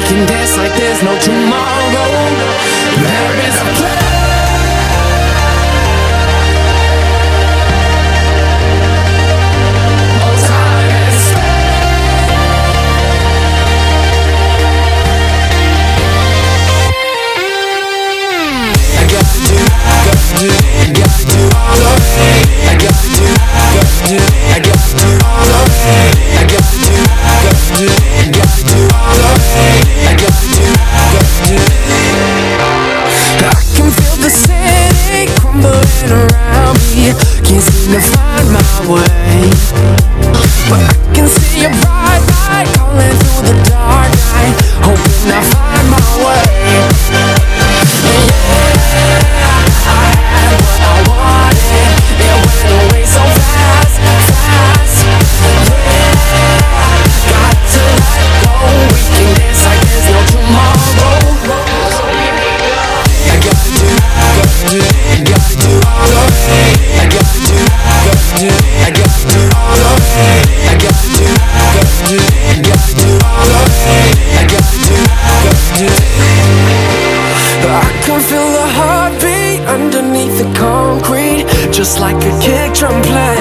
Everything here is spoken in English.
can dance like there's no tomorrow. There is a place. Can't seem to find my way, but I can see your bright light calling through the dark night, hoping I find my way. Yeah, I had what I wanted, it went away so fast, fast. Yeah, got to let go, we can dance like there's no tomorrow. I gotta do all of it. I got to all of it. I got to all of it. I got to all of it. I got to. I can feel the heartbeat underneath the concrete, just like a kick drum play.